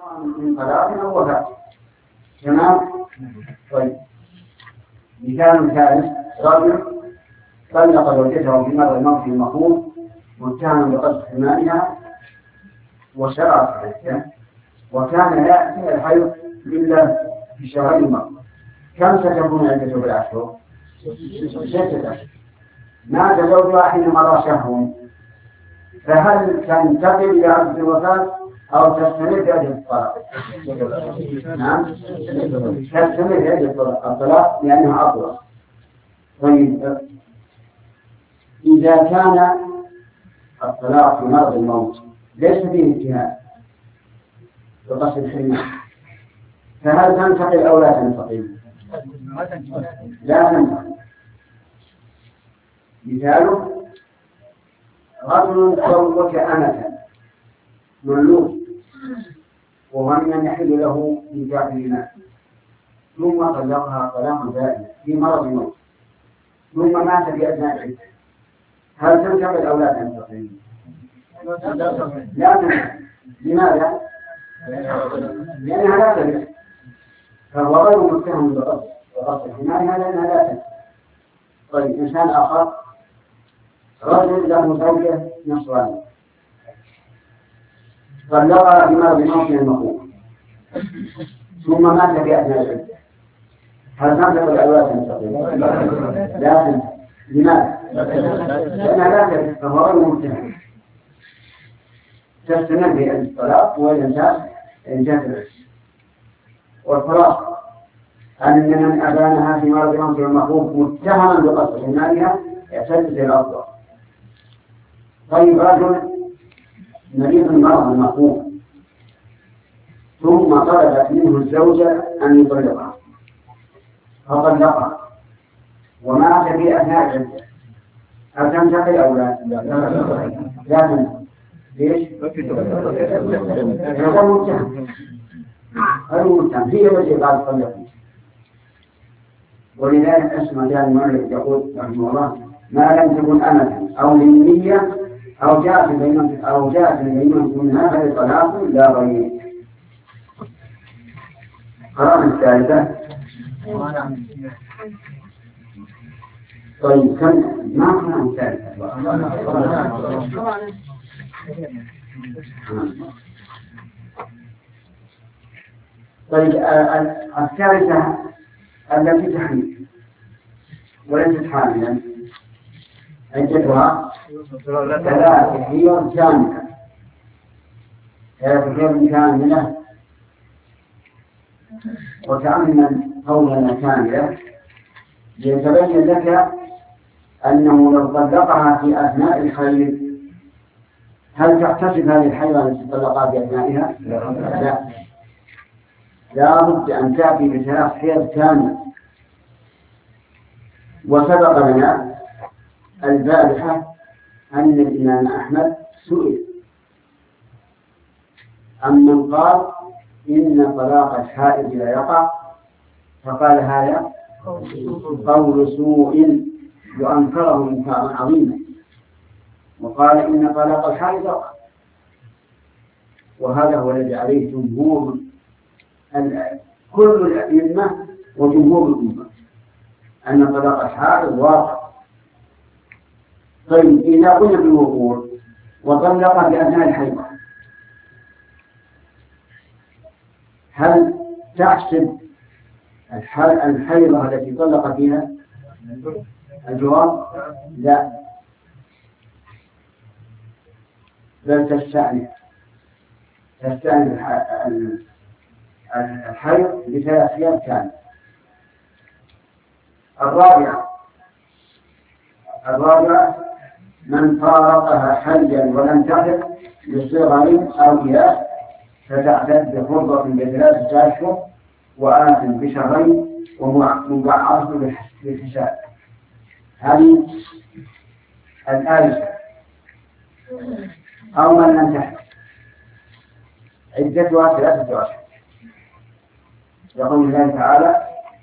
من طلاق أو وفاة. تمام. طيب مثال ثالث: رجل طلق زوجته في مرض الموت المخوف متهما بقذف مالها وشرعت العدة، وكان لا يأتي الحيض إلا في شهرين المرض. كم ستكون عدته بالأشهر؟ 6 أشهر. مات زوجها حين مضى شهر، فهل تنتقل إلى عدة الوفاة أو تستمر في عدة الطلاق؟ نعم، تستمر في عدة الطلاق لأنها أطول. طيب إذا كان الطلاق في مرض الموت ليس فيه اجتهاد بقصد الحرمان، فهل تنتقل أو لا تنتقل؟ لا تنتقل. مثاله: رجل زوج أمة مملوك وهو من يحل له نكاح الإمام، ثم طلقها طلاقا بائنا في مرض الموت، ثم مات في أثناء العدة، هل تنتقل أو لا تنتقل؟ لا تنتقل. لماذا؟ لأنها لا تنتقل، فهو غير متهم بقصد الحماية لأنها لا تنتقل. طيب إنسان آخر: رجل له زوجة نصرانية طلقها في مرض الموت المخوف ثم مات في أثناء العدة، هل تنتقل أو لا تنتقل؟ لا تنتقل. لماذا؟ لأنها لا تنتقل، فهو غير متهم، تستمر في الطلاق والإنتاج العدة. والخلاصة أن من أبانها في مرض الموت المخوف متهما بقصد حمايها يعتد بالأفضل. طيب رجل مريض المرض المخوف ثم طلبت منه الزوجة أن يطلقها فطلقها ومات في أثناء العدة، هل تنتقل أو لا؟ لا تنتقل. ليش؟ هذا متهم، هي التي قال طلقني. ولذلك اسمع جاء المؤلف يقول رحمه الله: ما لم تكن أمة أو ذمية أو جاءت بينة منها فلطلاق لا غير. قرأنا الثالثة. طيب كم ما قرأنا الثالثة؟ طيب الثالثة التي تحمل وليست حاملا عدتها 3 أيام كاملة. 3 أيام كاملة. وتأمل قولنا كاملة ليتبين لك أنه لو طلقها في أثناء الحيض هل تحتسب هذه الحيضة التي طلقها في أثنائها؟ لا بد أن تأتي ب3 حيض كاملة. وسبق لنا البارحة أن الإمام أحمد سئل عمن قال إن طلاق الحائض لا يقع، فقال هذا قول سوء وأنكره إنكارا عظيما، وقال إن طلاق الحائض يقع. وهذا هو الذي عليه جمهور كل الأئمة وجمهور الأمة، أن طلاق الحائض واقع. طيب إذا قلنا بالوقوع وطلق في أثناء الحيض هل تحسب الحيضة التي طلق فيها؟ الجواب لا، بل تستأنف الحيض ب3 أيام كاملة. الرابعة من فارقها حيا ولم تحل لصغر أو إياس فتعتد بفرضة ب3 أشهر وآت ب2 ومضاعفة بالحساب. هذه الآية. أو من لم تحل عدتها 3 أشهر، يقول الله تعالى: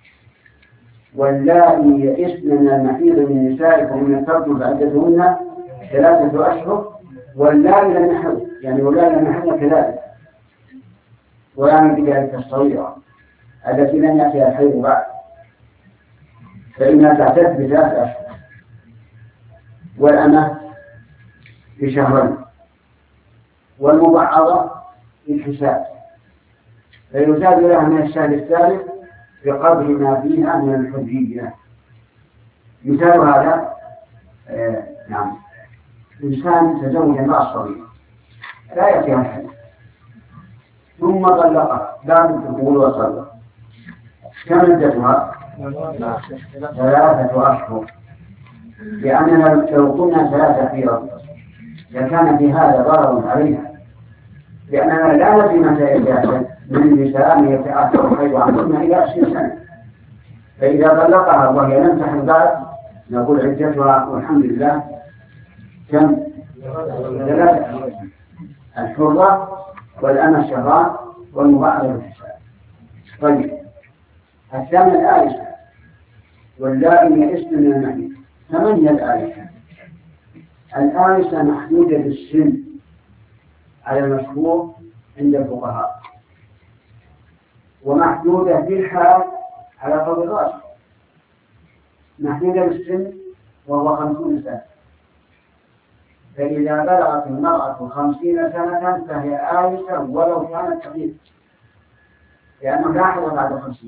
واللائي يئسن من المحيض من نسائكم من الفرد فعدتهن 3 أشهر واللائي لم يحضن، يعني واللائي لم يحضن كذلك. ويعني بذلك الصغيرة التي لم يأتيها الحيض بعد، فإنها تعتد ب3 أشهر، والأمة بشهرين، والمبعضة بالحساب، فيزاد لها من الشهر الثالث بقدر ما فيها من الحرية. مثال هذا نعم، إنسان تزوج امرأة صغيرة لا يأتيها الحيض ثم طلقها بعد الدخول وصلى، كم مدتها؟ 3 أشهر، لأننا لو قلنا 3 حيض لكان في هذا ضرر عليها، لأننا لا ندري متى يتأكد من النساء من يتأخر الحيض عنهن إلى 20 سنة، فإذا طلقها وهي لم تحض بعد نقول عدتها والحمد لله كم؟ 3 أشهر، الحرة والأمة شهران والمبعضة بالحساب. طيب، الثامن الآيسة واللائي يئسن من المحيض. 8 الآيسة. الآيسة محدودة بالسن على المشهور عند الفقهاء، ومحدودة بالحال على قول الراجح. محدودة بالسن وهو 50 سنة، فإذا بلغت المرأة 50 سنة فهي آيسة ولو كانت صغيرة، لأنه لا حيض بعد 50.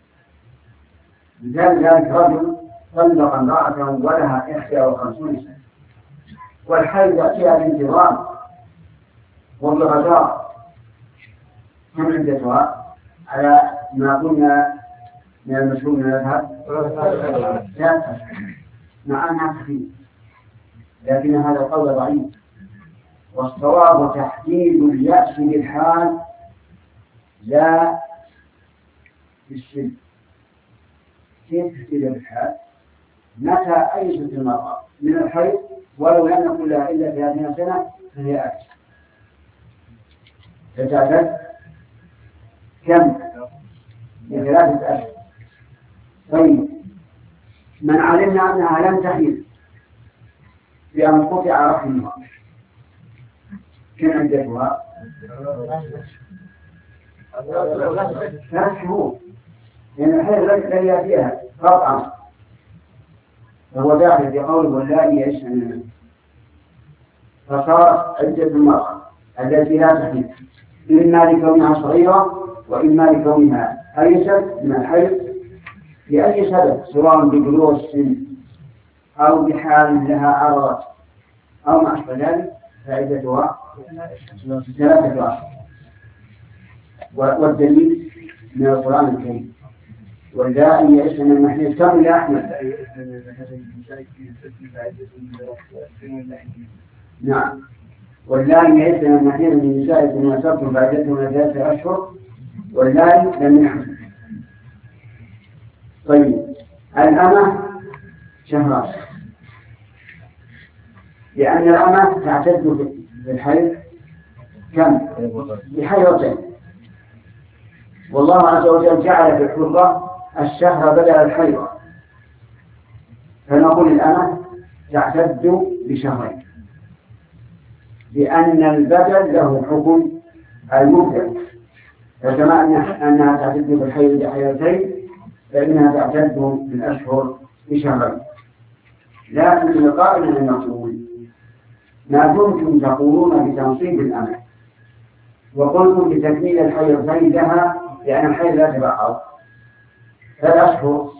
مثال ذلك رجل طلق امرأة ولها 51 سنة، والحيض يأتيها بانتظام وبغداء، كم عدتها على ما قلنا من المشهور من المذهب؟ 3 أشهر، مع أنها خفيفة، لكن هذا القول ضعيف، والصواب تحديد اليأس بالحال لا بالسن. كيف تحديد بالحال؟ متى أيست المرأة من الحيض ولو لم يكن لها إلا 30 سنة فهي آيسة، فتعتد كم؟ ب3 أشهر. طيب، من علمنا أنها لم تحيض بأن قطع رحمها كم عدتها؟ 3 شهور، لأن الحيض لن يأتيها قطعا، فهو داخل في قوله واللائي يئسن من المحيض، فصارت عدة المرأة التي لا تحيض إما لكونها صغيرة وإما لكونها أيست من الحيض لأي سبب، سواء ببلوغ السن أو بحال لها عرض أو ما أشبه ذلك، فعدتها 3 أشهر. والدليل من القرآن الكريم واللائي يئسن من المحيض كم يا أحمد؟ نعم، واللائي يئسن من المحيض من نسائكم إن أصبتم فعدتهن 3 أشهر واللائي لم يحضن. طيب، الأمة شهران، لأن الأمة تعتد بالحيض كم؟ بحيضتين، والله عز وجل جعل في الحرة الشهر بدل الحيض، فنقول الأمة تعتد بشهرين، لأن البدل له حكم المبدل، فكما أنها تعتد بالحيض بحيضتين فإنها تعتد بالأشهر بشهرين. لكن القائل أن نقول ما دمتم تقولون بتنصيب الأمة وقلتم بتكميل الحيضتين لها لأن الحيض لا تبعض، فالأشهر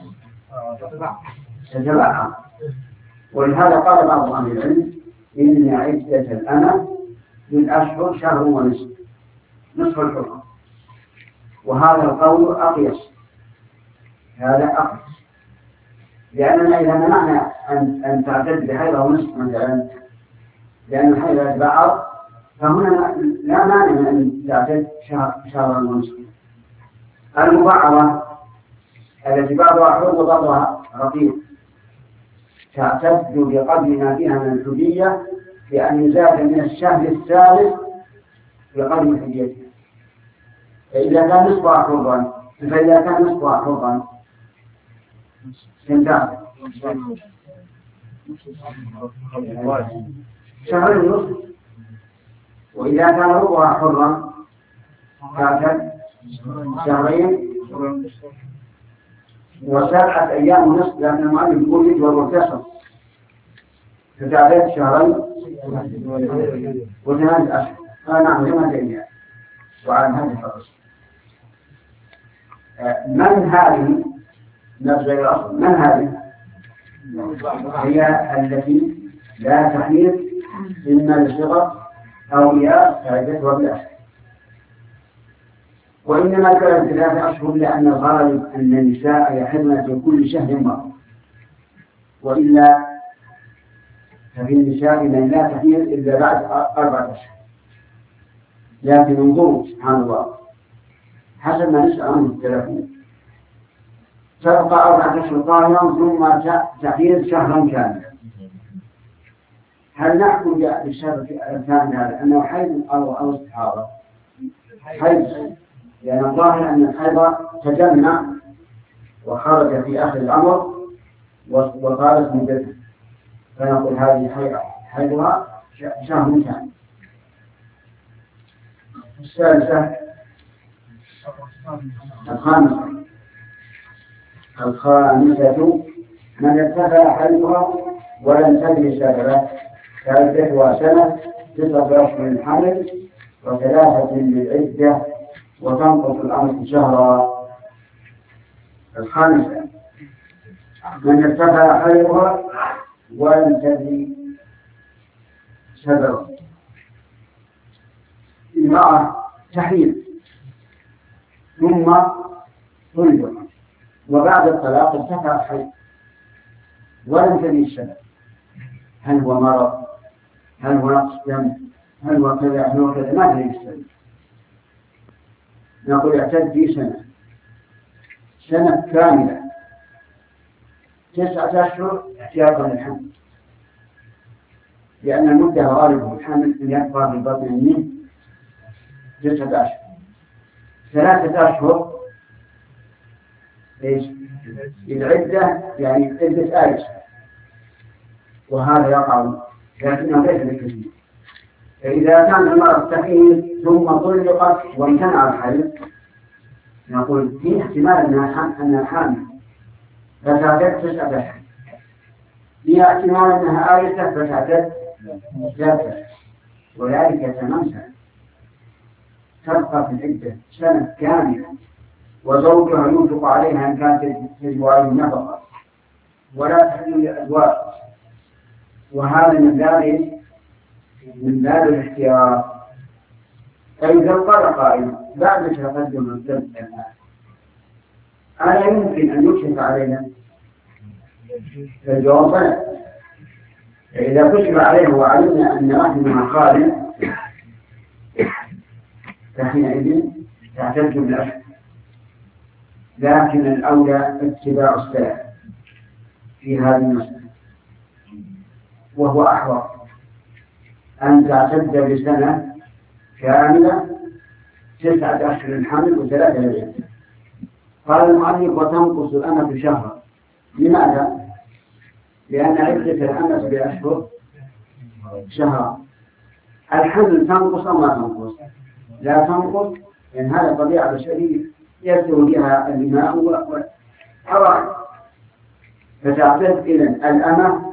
تتبعض، ولهذا قال بعض أهل العلم إن عدة الأمة بالأشهر 1 شهر ونصف، نصف الحكم، وهذا القول أقيس، هذا أقيس، لأننا إذا منعنا أن تعتد بحيضة ونصف مثلا لأن الحيض يتبعض، فهنا لا مانع من أن تعتد 1 شهر ونصف. المبعضة التي بعضها حر وبعضها رقيق تعتد بقدر ما فيها من الحدية، لأن زاد من الشهر الثالث بقدر حديتها، فإذا كان نصفها حرا سنتان 1 شهر ونصف، وإذا كان ربعها حرا تعتد شهرين و7 أيام ونصف، لأن المؤلف يقول يجبر واتصل، فتعتد شهرين و8 أشهر. نعم 8 أيام. وعلى هذه الفرص من هذه نفس الأصل؟ من هذه؟ هي التي لا تحيض إما لصغر أو لآخر فعدتها بالأشهر. وإنما كانت 3 أشهر لأن الغالب أن النساء يحضن في كل شهر مرة، وإلا ففي النساء من لا تحيض إلا بعد 4 أشهر. لكن انظروا سبحان الله حسب ما نسأل عنه التلفون، تبقى 4 أشهر طاهرا ثم تحيض شهرا كاملا. هل نحكم بالشهر الثاني هذا أنه حيض أو استحاضة؟ حيض، لأن الظاهر أن الحيض تجمع وخرج في آخر الأمر وطالت مدته، فنقول هذه حيضها شهر كامل. الثالثة الخامسة من ارتفع حيضها ولم تدري سببه فعدتها سنة 9 أشهر الحمل و3 للعدة وتنقص الأمر شهرا. الخامسة من ارتفع حيضها ولم تدري سببه. امرأة تحيض ثم طلقت وبعد الطلاق ارتفع حيض ولم تدري السبب، هل هو مرض، هل هو نقص دم، هل هو كذا، هل هو كذا، ما تدري السبب. نقول اعتد في سنة كاملة 9 أشهر احتياطا للحمل، لأن المدة غالبه الحمل أن يبقى في بطن النين 9 أشهر. 3 أشهر إيش؟ العدة يعني عدة آيس، وهذا يقع لكنه ليس بكثير. فإذا كان المرأة تحيض ثم طلقت وامتنع الحيض نقول في احتمال أنها حامل فتعتد 9 أشهر، في احتمال أنها آيسة فتعتد 3 وذلك 8 سنة، تبقى في العدة سنة كاملة، وزوجها ينفق عليها إن كانت تجب عليه النفقة ولا تحمل الأزواج. وهذا من باب الاختيار. فإذا قال قائل بعد تقدم الدم ألا يمكن أن يكشف علينا؟ الجواب لا. فإذا كشف عليه وعلمنا أن رحمها خالٍ فحينئذ تعتد بالأشهر، لكن الأولى اتباع السلف في هذه المسألة، وهو أحوط أن تعتد بسنة كاملة 9 أشهر الحمل و3 للعدة. قال المؤلف وتنقص الأمة شهرا. لماذا؟ لأن عدة الأمة بأشهر شهرا. الحمل تنقص أو ما تنقص؟ لا تنقص، لأن هذا طبيعة بشرية يسر بها الماء والحرارة، فتعتد إلى الأمة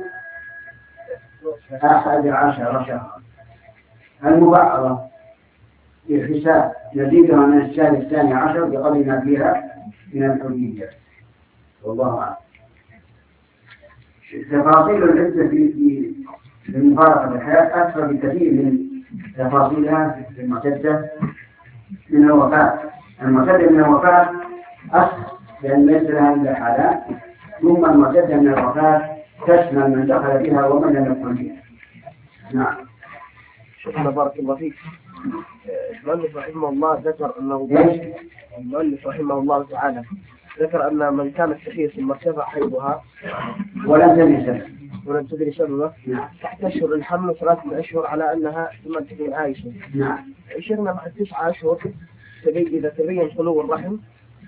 11 شهرا المبعضة بحساب نزيدها من الشهر 12 بقدر ما فيها من الحرية. والله أعلم. تفاصيل العدة في مفارقة الحياة أكثر بكثير من تفاصيلها في المعتدة من الوفاة. المعتدة من الوفاة أسهل لأن ليس لها إلا حالات، ثم المعتدة من الوفاة تشمل من دخل بها ومن لم يدخل بها. نعم. شكرا بارك الله فيك. المؤلف رحمه الله ذكر أنه المؤلف رحمه الله تعالى ذكر أن من كانت تحيض ثم ارتفع حيضها ولم تدري سببه تحت أشهر الحمل 3 أشهر على أنها ثم تكون عايشة. نعم. شيخنا بعد 9 أشهر إذا تبين خلو الرحم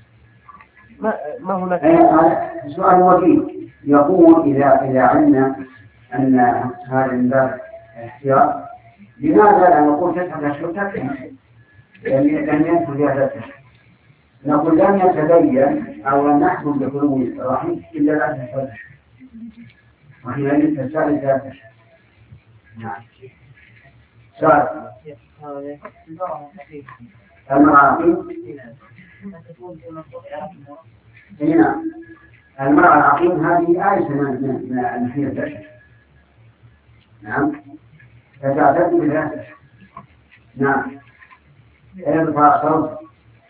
ما هناك سؤال وفي يقول إذا علمنا أن هذا من باب احتياط لماذا لا نقول 9 أشهر تكفي؟ لم يدخل فيها 3 أشهر. نقول لم يتبين أو لم يحكم بخلو الرحم إلا بعد 3 أشهر، وحينئذ تستغرق 3 أشهر. نعم. سؤال المرأة هنا المرأة العقيم هذه آية من الحين 3 أشهر. نعم فتعتد ب3 أشهر. نعم ارفع صوت.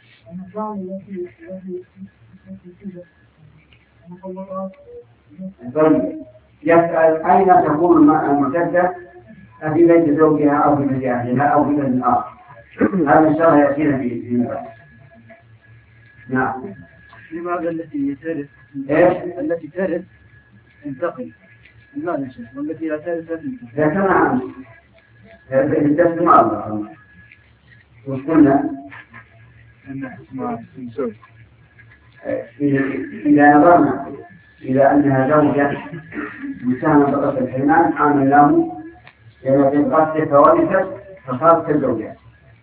طيب يسأل أين تكون المعتدة؟ أفي بيت زوجها أو في بيت أهلها أو في بيت آخر؟ هذا إن شاء الله يأتينا في المبحث. نعم. لماذا التي ترث إيش؟ التي ترث تنتقل لا نشوف، والتي لا ترث لا تنتقل؟ ذكرنا عنه الدرس مع الله. وش قلنا؟ إذا نظرنا إلى أنها زوجة مساهمة بقصة الحرمان عاملناه لما في القصة فوالدت فصارت كالزوجات،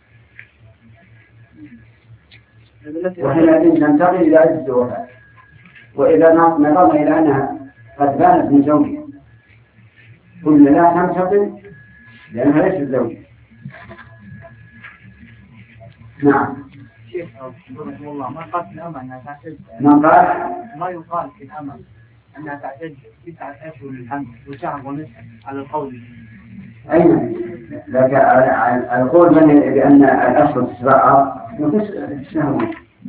وحينئذ ننتقل إلى عدة الوفاة. وإذا نظرنا إلى أنها قد بانت من زوجها قلنا لا تنتقل لأنها ليست زوجة. نعم. شيخ رحمه الله ما قال في الأمة أنها تعتد، ما يقال في الأمة أنها تعتد 9 أشهر للحمل وشهر ونصف على القول. أين؟ لكن القول بأن الأشهر تسرعها تسهل.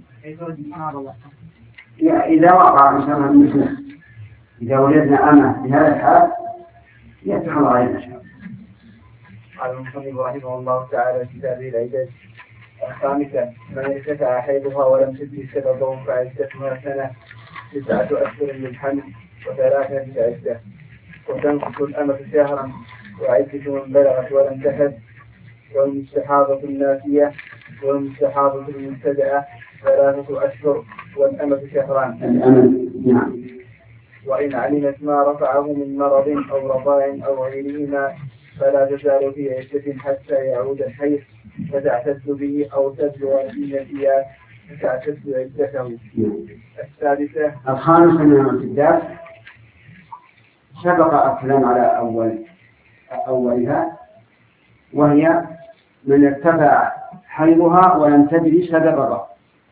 إذا وقع إن شاء الله المسلم إذا وجدنا أمة بهذا الحال يفتح الله علينا إن شاء الله. قال المصنف رحمه الله تعالى في كتابه العدد. الخامسة من ارتفع حيضها ولم تدري سببه فعدتها سنة 9 أشهر للحمل و3 عدة، وتنقص الأمة شهرا وعدة من بلغت ولم تحد، والمستحاضة الناسية والمستحاضة المبتدأة 3 أشهر والأمة شهران. نعم. وإن علمت ما رفعه من مرض أو رضاع أو غيرهما فلا تزال في عدة حتى يعود الحيض فتعتد به أو تبلغ النسيات فتعتد عدته. السادسة. الخامسة من المعتدات سبق الكلام على أولها، وهي من ارتفع حيضها ولم تدري سببها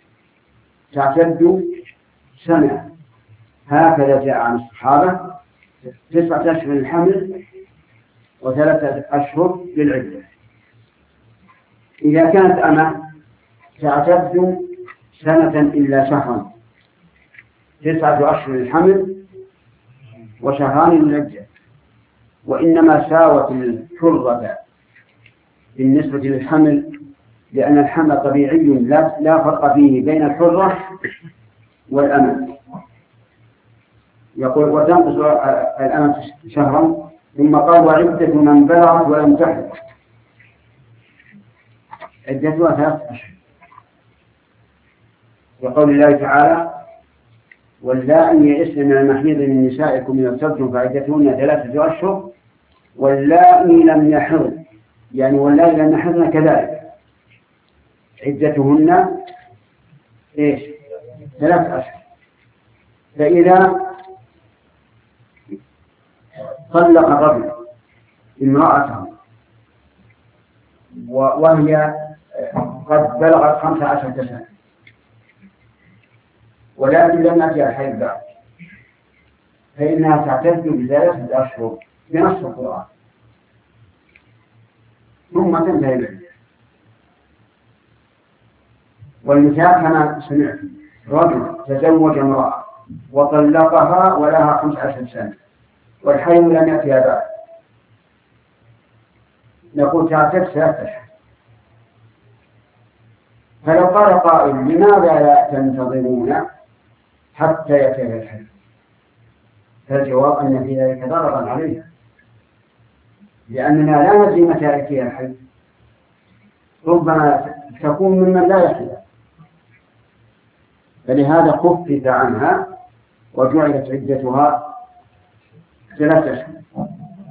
تعتد سنة. هكذا جاء عن الصحابة 9 أشهر للحمل و3 أشهر للعدة. إذا كانت أمة تعتد سنة إلا شهرا 9 أشهر للحمل وشهران للعدة. وإنما ساوت الحرة بالنسبة للحمل لأن الحمل طبيعي لا فرق فيه بين الحرة والأمة. يقول وتنقص الأمة شهرا، ثم قال وعدة من بلغت ولم تحد عدتها 3 أشهر، وقول الله تعالى واللائي يئسن من المحيض من نسائكم إن ارتبتم فعدتهن 3 أشهر واللائي لم يحضن، يعني واللائي لم يحضن كذلك عدتهن 3 أشهر. فإذا طلق الرجل امرأته وهي قد بلغت 15 سنة ولكن لم يأتي الحيض بعد، فإنها تعتد ب3 أشهر بنص القرآن ثم تنتهي العدة. والمثال كما سمعت رجل تزوج امرأة وطلقها ولها 15 سنة والحيض لم يأتيها بعد، نقول تعتد 3 أشهر. فلو قال قائل لماذا لا تنتظرون حتى يأتيها الحيض؟ فالجواب أن في ذلك ضررا عليها، لأننا لا ندري متى يأتيها الحيض، ربما تكون ممن لا يحيض، فلهذا خفف عنها وجعلت عدتها 3 أشهر.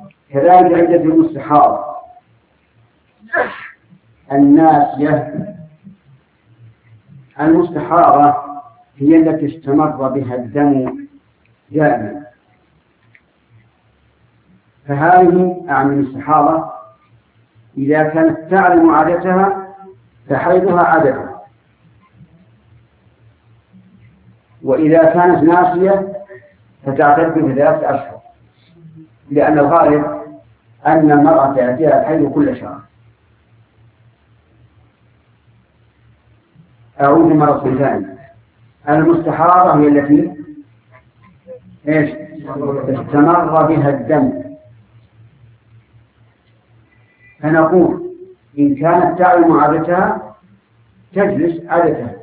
كذلك عدة المستحاضة الناسية المستحاضة هي التي استمر بها الدم دائما، فهذه أعني الاستحاضة إذا كانت تعلم عادتها فحيضها عادتها، وإذا كانت ناسية فتعتد ب3 أشهر، لأن الغالب أن المرأة يأتيها الحيض كل شهر. أعود مرة ثانية، المستحاضة هي التي استمر بها الدم، فنقول إن كانت تعلم عادتها تجلس عادتها،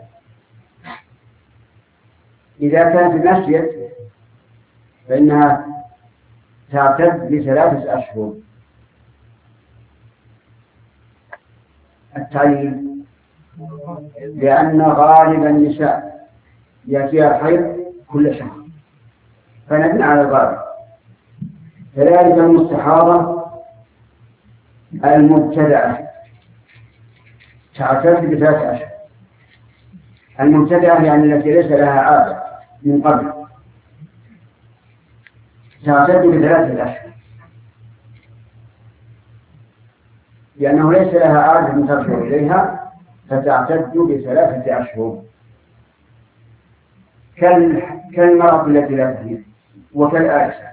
إذا كانت نسيت فإنها تعتد ب3 أشهر. التعليل لأن غالب النساء يأتيها الحيض كل شهر، فنبني على الغالب. كذلك المستحاضة المبتدأة تعتد ب3 أشهر. المبتدأة يعني التي ليس لها عادة من قبل تعتد ب3 أشهر، لأنه ليس لها عادة ترجع إليها فتعتد ب3 أشهر، كالمرأة التي لا تحيض وكالآيسة.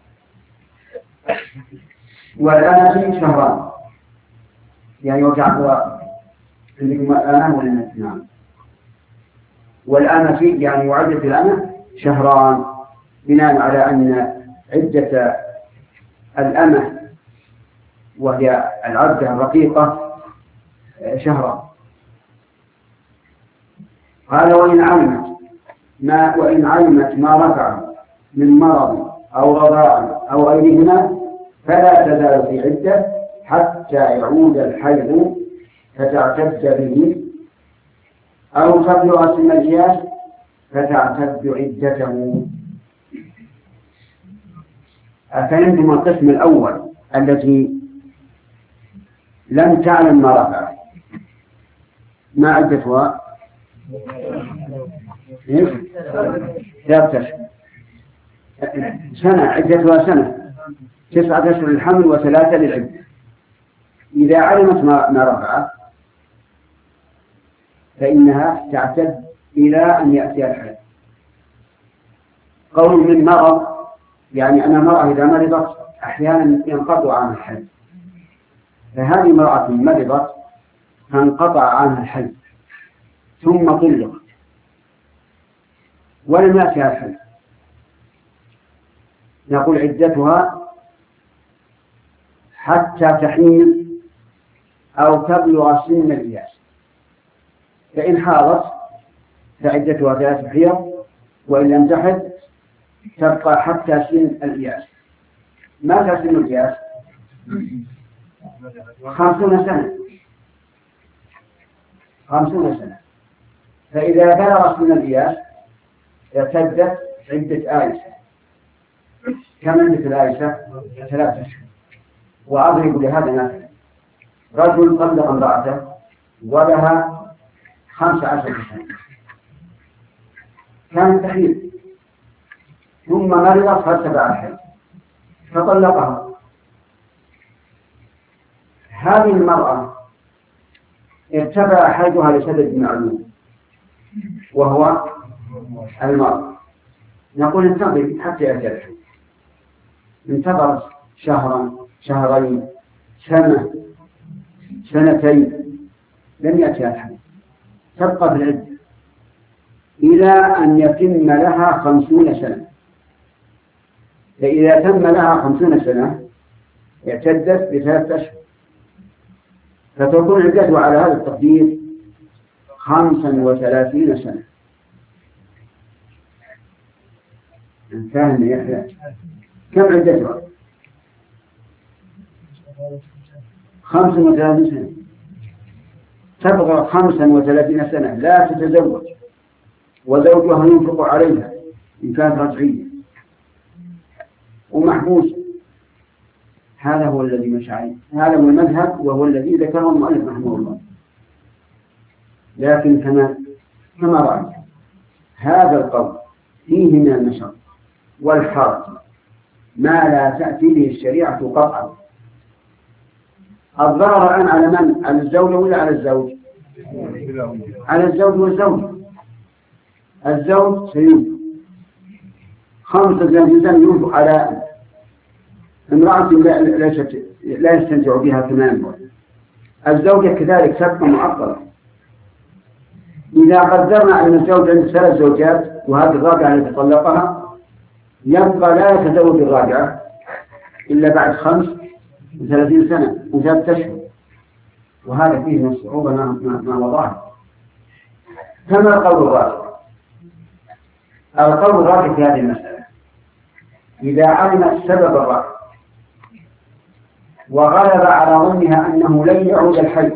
والآن شهران، يعني وجعلها عندكم الآن ولا نعم؟ والآن في يعني وعدة الأمة شهران، بناء على أن عدة الأمة وهي العبدة الرقيقة شهران. قال وإن علمت ما رفع من مرض أو رضاع أو غيرهما فلا تزال في عدة حتى يعود الحيض فتعتد به، أو تبلغ سن الجياش فتعتد عدته. أفهمتم القسم الأول التي لم تعلم ما رفع؟ ما عدتها؟ 3 أشهر، سنة، عدتها سنة، 9 أشهر للحمل و3 للعدة. إذا علمت ما رفع فإنها تعتد إلى أن يأتي الحيض. قول من مرض يعني أن المرأة إذا مرضت أحيانا ينقطع عنها الحيض، فهذه امرأة مرضت فانقطع عنها الحيض ثم طلقت ولم يأتها الحيض، نقول عدتها حتى تحيض أو تبلغ سن الإياس. فإن حاضت فعدتها 3 حيض، وإن لم تحض تبقى حتى سن الإياس. ماذا سن الإياس؟ 50 سنة. 50 سنة. فإذا بلغ سن الإياس ارتدت عدة آيسة. كم عدة الآيسة؟ 3 أشهر. وأضرب لهذا مثلا: رجل طلق امرأته ولها 15 سنة، كانت تحيض ثم مرضت فارتفع الحيض فطلقها. هذه المرأة ارتفع حيضها لسبب معلوم وهو المرض، نقول انتظر حتى يأتي الحيض. انتظرت شهرا، شهرين، سنة، سنتين، لم يأتي الحيض، تبقى في العدة إلى أن يتم لها 50 سنة. فإذا تم لها 50 سنة اعتدت ب3 أشهر، فتكون عدتها على هذا التقدير 35 سنة. فاهم يا أخي؟ كم عدتها؟ 35 سنة. تبقى 35 سنة لا تتزوج، وزوجها ينفق عليها إن كانت رجعية ومحبوس. هذا هو الذي مشى عليه، هذا هو المذهب وهو الذي ذكره المؤلف رحمه الله. لكن كما كما رأيت هذا القول فيه من النشر والحرج ما لا تأتي به الشريعة قطعا. الضرر الآن على من؟ على الزوجة ولا على الزوج؟ على الزوج والزوجة. الزوج سيوجب 5 يوجب على امرأة لا يستمتع بها كما ينبغي. الزوجة كذلك تبقى معطلة. إذا قدرنا أن الزوج عنده 3 زوجات وهذه الرابعة التي طلقها، يبقى لا يتزوج الرابعة إلا بعد 35 سنة و3 أشهر، وهذا فيه من الصعوبة ما وضعه. كما القول الراجح. القول الراجح في هذه المسألة إذا علم السبب الراجح وغلب على ظنها أنه لن يعود الحي،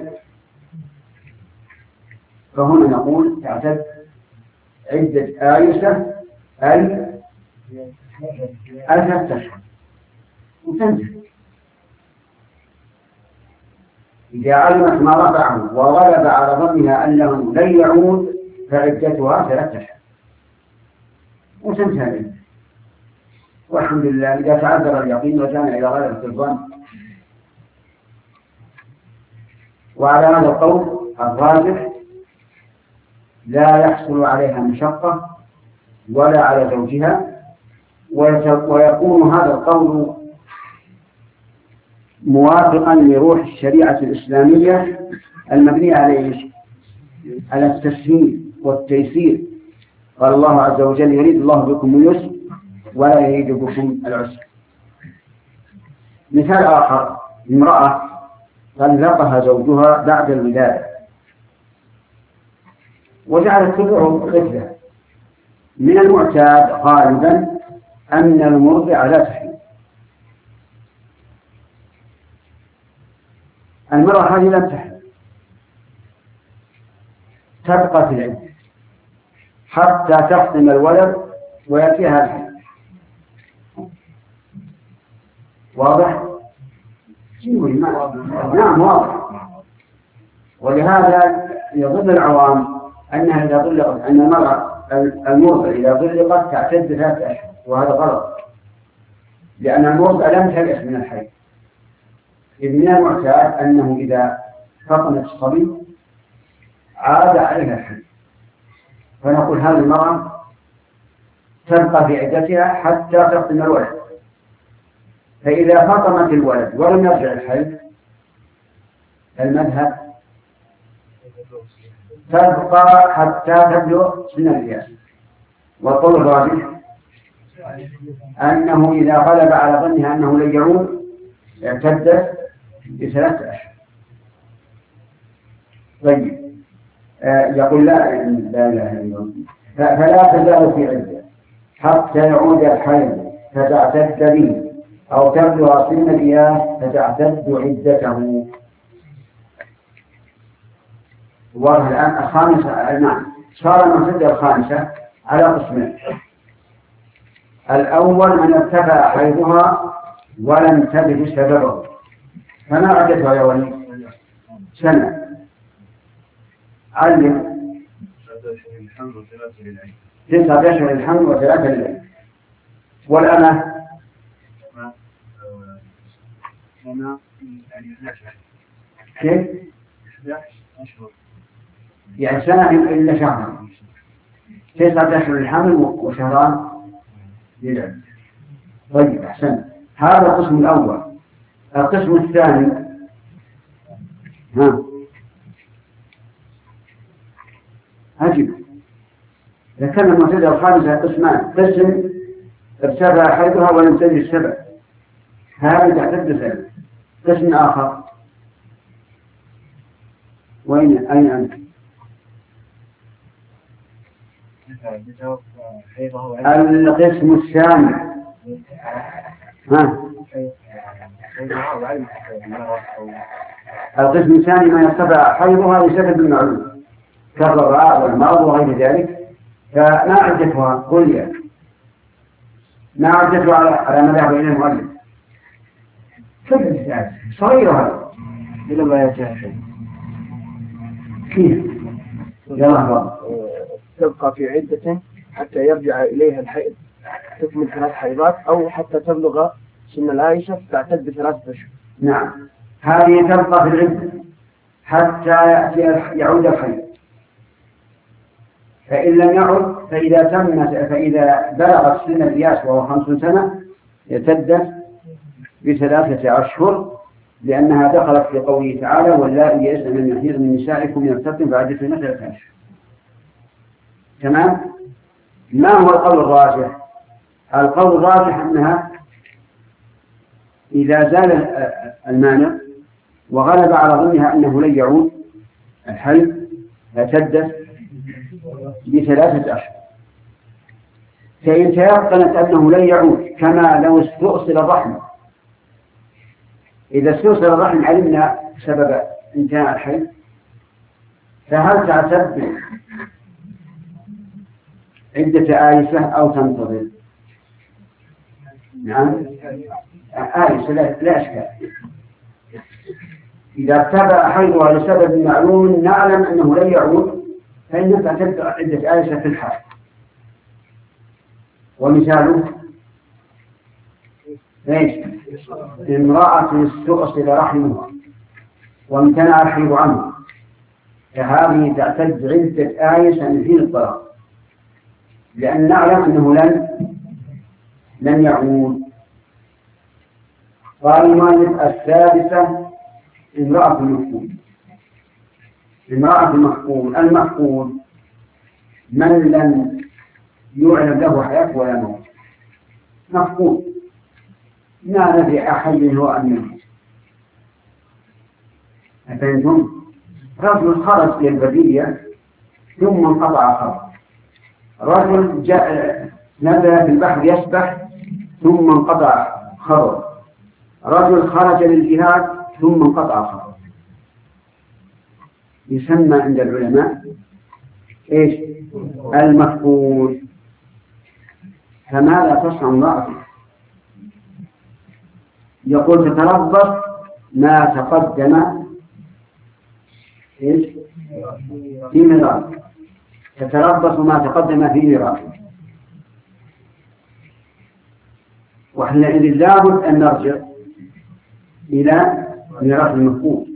فهنا نقول تعتد عدة آيسة أي 3 أشهر وتنتهي. إذا علمت ما رفعه وغلب على ظنها أنه لن يعود فعدتها 3 أشهر وتنتهي منه. والحمد لله إذا تعذر اليقين رجعنا إلى غلبة الظن. وعلى هذا القول الراجح لا يحصل عليها مشقة ولا على زوجها، ويكون هذا القول موافقا لروح الشريعة الإسلامية المبنية على التسهيل والتيسير. قال الله عز وجل يريد الله بكم اليسر ولا يريد بكم العسر. مثال آخر، امرأة طلقها زوجها بعد الولادة وجعلت تبعه طفلة. من المعتاد غالبا أن المرضع لا تحمل. المرأة هذه لم تحمل، تبقى في العدة حتى تفطم الولد ويأتيها الحمل. واضح؟ نعم واضح. ولهذا يظن العوام أنها إذا طلقت أن المرأة المرضع إذا طلقت تعتد 3 أشهر، وهذا غلط، لأن المرضع لم تيأس من الحيض. إذ من المعتاد أنه إذا فطمت الصبي عاد عليها الحيض، فنقول هذه المرأة تبقى في عدتها حتى تفطم الولد. فإذا فطمت الولد ولم يرجع الحيض المذهب تبقى حتى تبلغ سن القياس. والقول الراجح أنه إذا غلب على ظنها أنه لن يعود اعتدت ب3 أشهر. طيب يقول لا إله إلا الله فلا تزال في عدة حتى يعود الحيض فتعتد به أو تبلغ سن القياس فتعتد عدته. والآن الخامسة، نعم، صار المعتدة الخامسة على قسمين. الأول من ارتفع حيضها ولم تبد سببه، فما عدتها يا ولي؟ 1 سنة. علم 9 أشهر الحمل و3 للعين. والأمة كيف؟ يعني 1 سنة إلا شهر. 9 أشهر الحمل و2 للعين. طيب أحسن. هذا القسم الأول. القسم الثاني أجب. ذكرنا المعتدة الخامسة قسمان: قسم ارتفع حيضها ولم تجد السبب، هذا تعتد سنة. قسم آخر أين أنت؟ القسم الثاني القسم الثاني ما يرتفع حيضها لسبب معلوم كالرضاع والمرض وغير ذلك، فما عدتها؟ قل لي ما عدتها على مذهب إلى المؤلف؟ صغيرة هذا إلا ما يأتيها شيء. كيف؟ يلا تبقى في عدة حتى يرجع إليها الحيض تكمل 3 حيضات، أو حتى تبلغ سن العائشة تعتد ب3 أشهر. نعم، هذه تبقى في العدة حتى يعود الحيض، فإن لم يعد فإذا بلغت سن القياس وهو 50 سنة اعتدت ب3 أشهر، لأنها دخلت في قوله تعالى: واللائي يئسن من المحيض من نسائكم يرتبن فعدتهن 3 أشهر. تمام. ما هو القول الراجح؟ القول الراجح أنها إذا زال المانع وغلب على ظنها أنه لن يعود الحيض اعتدت ب3 أشهر. فإن تيقنت أنه لن يعود، كما لو استؤصل الرحم، إذا استؤصل الرحم علمنا سبب انتهاء الحيض، فهل تعتد عدة آيسة أو تنتظر؟ نعم، آيسة لا أشكال. إذا ارتفع حيضها لسبب معلوم نعلم أنه لن يعود فإنها تعتد عدة آيسة في الحال. ومثاله ايش؟ امرأة استؤصل رحمها وامتنع الحيض عنها، فهذه تعتد عدة آيسة من حين الطلاق، لأن نعلم أنه لن يعود. قال المؤلف: الثالثة امرأة المفقود. امرأة المفقود من لم يعلم له حياة ولا موت، مفقود، ما ندري أحد هو أم يموت. أفهمتم؟ رجل خرج إلى البرية ثم انقطع خبر، رجل نزل في البحر يسبح ثم انقطع خبر، رجل خرج للجهاد ثم انقطع خبر. يسمى عند العلماء ايش؟ المفقود. فماذا تصنع امرأة؟ يقول: تتربص ما تقدم ايش؟ في ميراث، تتربص ما تقدم في ميراث. وحينئذ لابد أن نرجع إلى ميراث المفقود،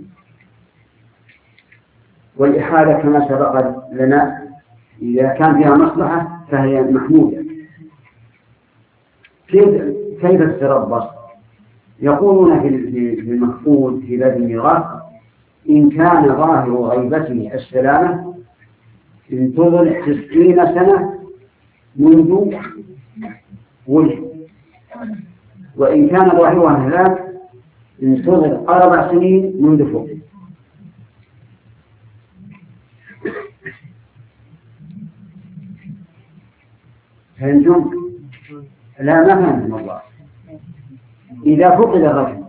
والإحالة كما سبق لنا إذا كان فيها مصلحة فهي محمودة. كيف تتربص؟ يقولون في المفقود في باب الميراث: إن كان ظاهر غيبته السلامة انتظر 90 سنة منذ ولد، وإن كان ظاهرها الهلاك انتظر 4 سنين منذ فقد. فهمتم؟ لا، ما فهمتم الله. إذا فقد الرجل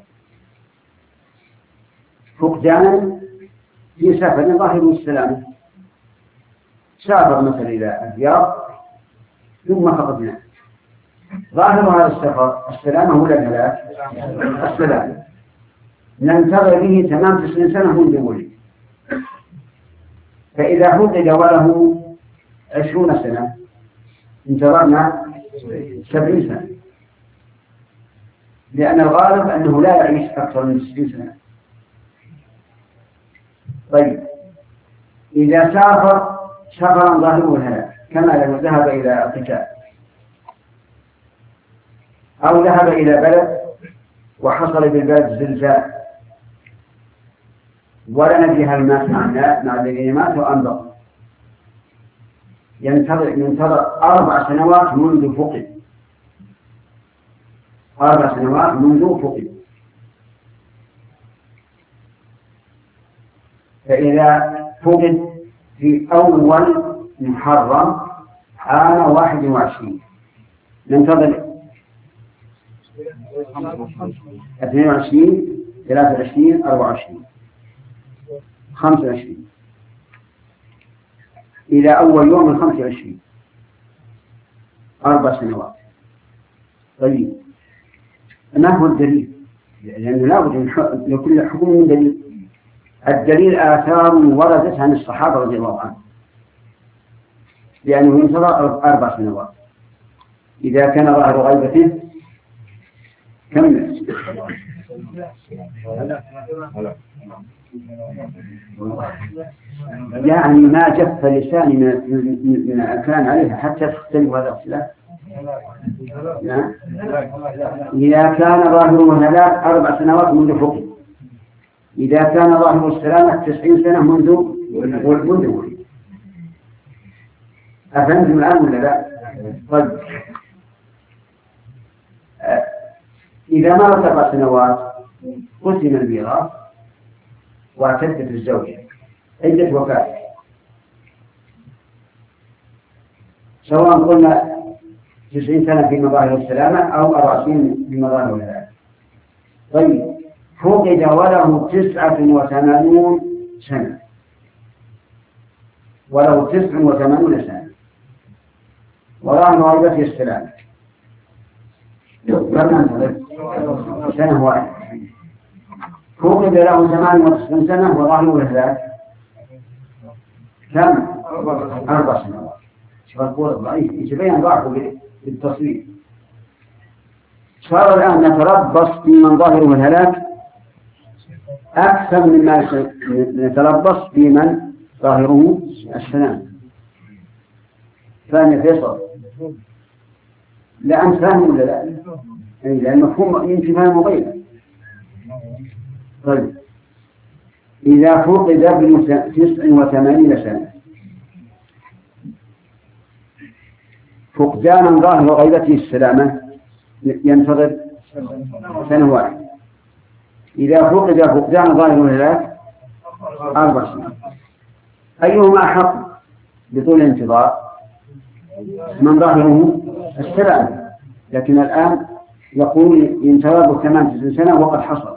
فقدانا في سفر ظاهر السلامة، سافر مثلا إلى الرياض ثم فقدناه، ظاهر هذا السفر السلامة ولا الهلاك؟ السلامة. ننتظر به تمام 90 سنة منذ ولد. فإذا فقد وله 20 سنة انتظرنا 70 سنة، لأن الغالب أنه لا يعيش أكثر من 60 سنة. طيب، إذا سافر سفرا ظاهره الهلاك، كما لو ذهب إلى القتال أو ذهب إلى بلد وحصل بالبلد زلزال ولا ندري هل مات مع الذين ماتوا أم بقوا، ينتظر 4 سنوات منذ فقد. 4 سنوات منذ فقد. فإذا فقد في أول محرم عام 21 ننتظر 22 23 24 25 إلى أول يوم من 25 4 سنوات. طيب، ما هو الدليل؟ لأنه لا بد لكل حكم من دليل. الدليل آثار وردت عن الصحابة رضي الله عنهم. لأنه ينتظر 4 سنوات. إذا كان ظاهر غيبته كمل. يعني ما جف لساني من كان عليها حتى تختلف هذا الخلاف. نعم. إذا كان ظاهره الهلاك 4 سنوات منذ فقد، إذا كان ظاهر السلامة 90 سنة منذ ولد. أفهمتم الآن ولا لا؟ طيب، إذا مرت 4 سنوات قسم الميراث واعتدت الزوجة عدة وفاة، سواء قلنا 90 سنة في مظاهر السلامة أو 40 في مظاهر الهلاك. طيب، فقد وله 89 سنة، وله 89 سنة وظاهر غيبته السلامة، سنة واحدة. فقد له 98 سنة وظاهره الهلاك كم؟ 4 سنوات. شوف القول الضعيف يتبين ضعفه بالتصوير. صار الآن نتربص بمن ظاهره الهلاك أكثر مما نتربص بمن ظاهره السلام. ثاني فيصل، لا أنت فاهم ولا لا؟ لأن المفهوم يمكن فهمه غيره. طيب، إذا فقد ابن 89 سنة فقدانا ظاهر غيبته السلامة ينتظر سنة واحدة. إذا فقد فقدان ظاهر الهلاك 4 سنين. أيهما أحق بطول الانتظار؟ من ظاهره السلامة، لكن الآن يقول ينتظر 8 سنة وقد حصل.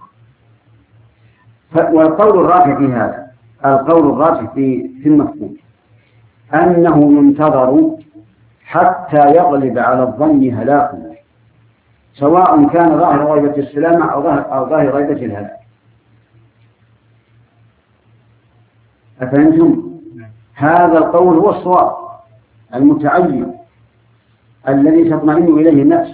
والقول الراجح في هذا، القول الراجح في المفهوم أنه ينتظر حتى يغلب على الظن هلاكه، سواء كان ظاهر غيبة السلامة أو ظاهر غيبة الهلاك. أفهمتم؟ هذا القول هو الصواب المتعين الذي تطمئن إليه النفس.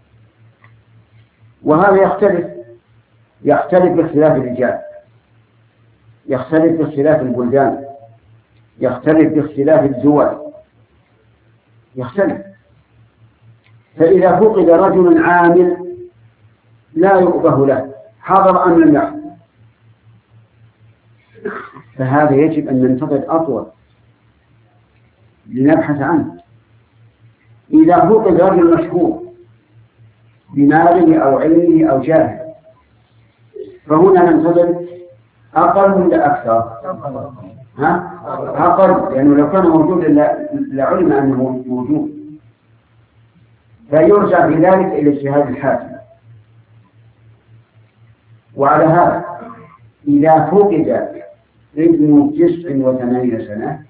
وهذا يختلف باختلاف الرجال، يختلف باختلاف البلدان، يختلف باختلاف الدول، يختلف. فإذا فقد رجل عامل لا يؤبه له حضر أم لم يحضر، فهذا يجب أن ننتظر أطول لنبحث عنه. إذا فقد رجل مشهور بماله أو علمه أو جاهه، فهنا ننتظر أقل ولا أكثر؟ أقل، لأنه لو كان موجود لعلم أنه موجود، فيرجع في ذلك إلى اجتهاد الحاكم. وعلى هذا إذا فقد ابن 89 سنة،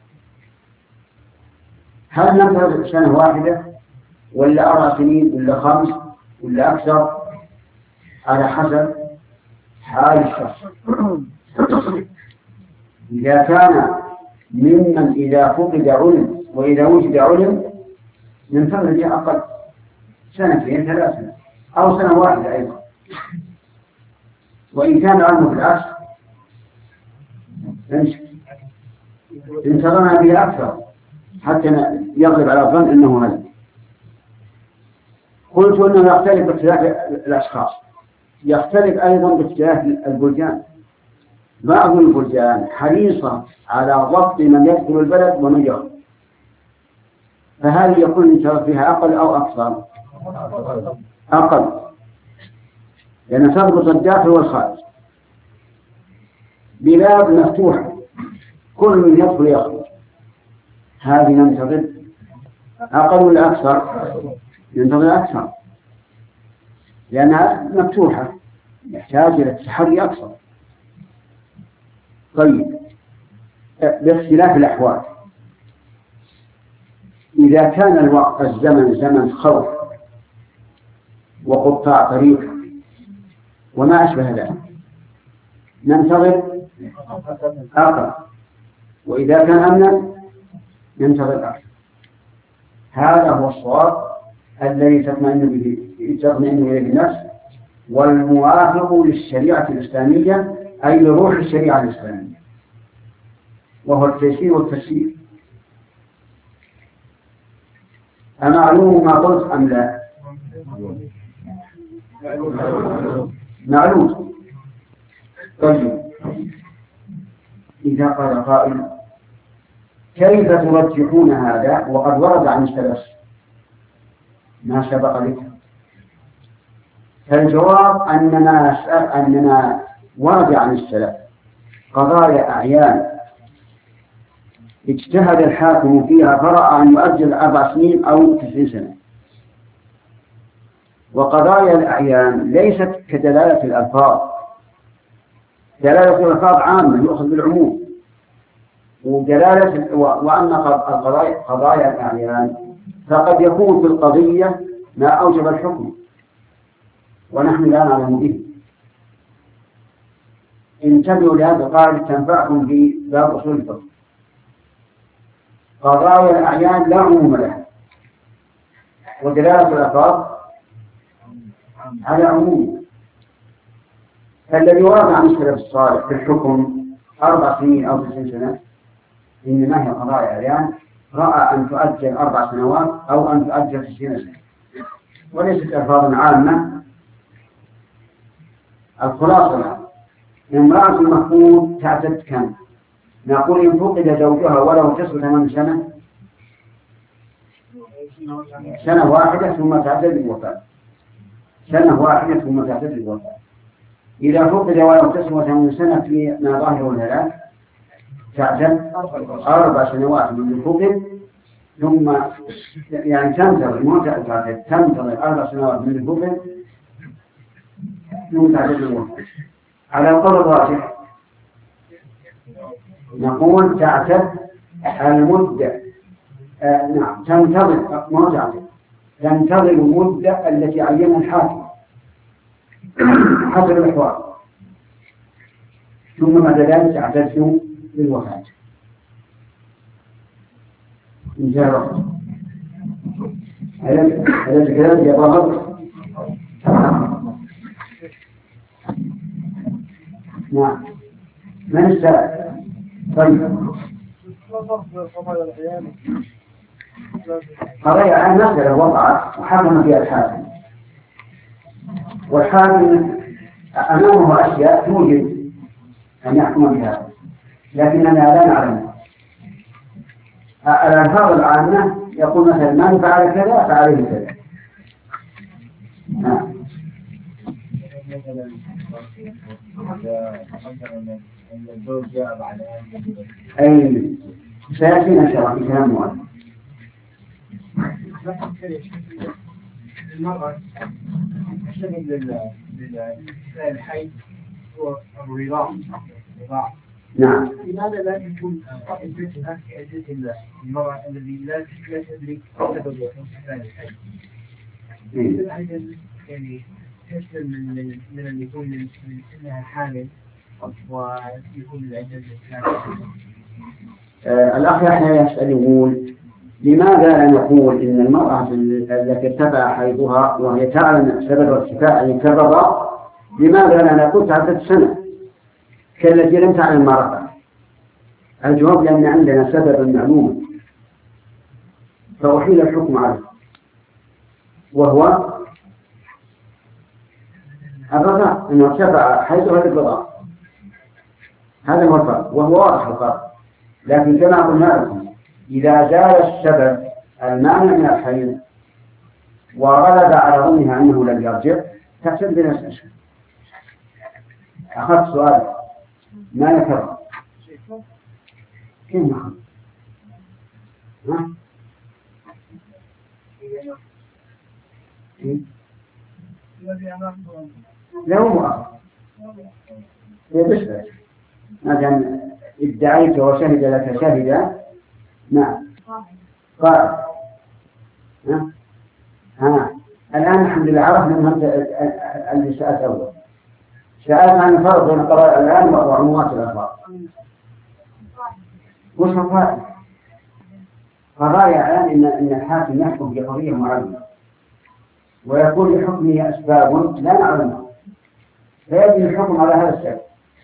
هل ننتظر سنة واحدة ولا 4 سنين ولا 5 ولا أكثر؟ على حسب حال الشخص. إذا كان ممن إذا فقد علم وإذا وجد علم ننتظر به أقل 2 3 أو سنة واحدة أيضا. وإن كان علمه بالعكس انتظرنا به أكثر حتى يغلب على الظن أنه هذا. قلت أنه يختلف باختلاف الأشخاص، يختلف أيضا باختلاف البلدان. بعض البلدان حريصة على ضبط من يدخل البلد ومن يخرج، فهل يكون الانتظار فيها أقل أو أكثر؟ أقل، لأن تضبط الداخل والخارج. بلاد مفتوحة كل من يدخل يخرج، هذه ننتظر أقل ولا أكثر؟ ننتظر أكثر، لأنها مفتوحة يحتاج إلى التحري أكثر. طيب، باختلاف الأحوال، إذا كان الزمن زمن خوف وقطاع طريق وما أشبه ذلك ننتظر أقل، وإذا كان أمنا ينتظر الأكثر. هذا هو الصواب الذي تطمئن إليه النفس، والموافق للشريعة الإسلامية أي لروح الشريعة الإسلامية، وهو التيسير والتسيير. أمعلوم ما قلت أم لا؟ معلوم. طيب، إذا قال قائل كيف ترجحون هذا وقد ورد عن السلف ما سبق ذكره؟ فالجواب أننا ورد عن السلف قضايا أعيان اجتهد الحاكم فيها فرأى أن يؤجل 4 سنين أو 90 سنة. وقضايا الأعيان ليست كدلالة الألفاظ. دلالة الألفاظ عامة يؤخذ بالعموم، وأما قضايا الأعيان فقد يكون في القضية ما أوجب الحكم ونحن لا نعلم به. انتبهوا لهذا القاعدة تنفعكم في باب أصول الفقه. قضايا الأعيان لا عموم لها، ودلالة الألفاظ على عموم. فالذي ورد عن السلف الصالح في الحكم 4 سنين أو 90 سنة إنما هي قضايا أعيان رأى أن تؤجل 4 سنوات أو أن تؤجل 90 سنة، وليست ألفاظ عامة. الخلاصة امرأة المفقود تعتد كم؟ نقول إن فقد زوجها ولو 9 سنة، سنة واحدة ثم تعتد بالوفاة، سنة واحدة ثم تعتد بالوفاة. إذا فقد ولو 9 سنة في ما ظاهره الهلاك تعتد 4 سنوات من الفقد، ثم يعني تنتظر 4 سنوات من الفقد ثم تعتد بالوفاة. على القول الراجح نقول تعتد المدة نعم تنتظر المدة التي عينها الحاكم حسب الأحوال، ثم بعد ذلك تعتد بالوفاة. انتهى الوقت. هذا الكلام يظهر. نعم، من السائل؟ طيب، قضايا عن مسألة وقعت وحكم فيها الحاكم، والحاكم أمامه أشياء توجب أن يحكم بها لكننا لا نعلمها. الألفاظ العامة يقول مثلا من فعل كذا فعليه كذا. نعم. أي سيأتينا إن شاء الله في كلام مؤلف. المرأة تشتغل للحي هو الرضاع. نعم. لماذا لا تكون عدتها كعدة المرأة الذي لا تدرك سبب إحسان الحي؟ يعني تسلم من أن يكون من أنها حامل ويكون العدة الأخ يحيى يسأل يقول لماذا لا نقول إن المرأة التي ارتفع حيضها وهي تعلم سبب ارتفاع الكبر لماذا لا نقول تعدد سنة كالتي لم تعلم ما رفع؟ الجواب لأن عندنا سببا معلوما فأحيل الحكم عليه، وهو الرضاع، أنه ارتفع حيضها للرضاع. هذا هو الفرق، وهو واضح الفرق. لكن كما قلنا لكم إذا زال السبب المانع من الحيض وغلب على ظنها أنه لم يرجع تحسب بنفس الشيء. أخذت سؤال ما يكرر كيف نخذ؟ لا هو مؤخر يبشر ما دام ادعيت وشهد لك شاهدا. نعم قال الآن الحمد لله عرفنا من اللي سألت أول. سألت عن الفرق بين قضايا الآن وعمومات الأخبار. وش الفرق؟ فالراية الآن إن الحاكم يحكم بقضية معينة ويكون لحكمه أسباب لا نعلمها، فيجب الحكم على هذا السبب،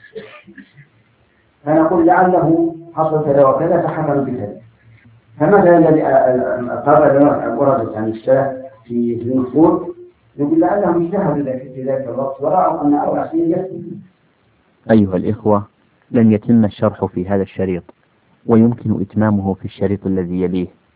فنقول لعله حصل كذا وكذا فحكم بكذا. فمثلا الذي القاعدة وردت عن السلف في النفور يقول لعلهم اجتهدوا في ذلك الوقت ورأوا أن 4 سنين يكفي. أيها الإخوة، لن يتم الشرح في هذا الشريط، ويمكن إتمامه في الشريط الذي يليه.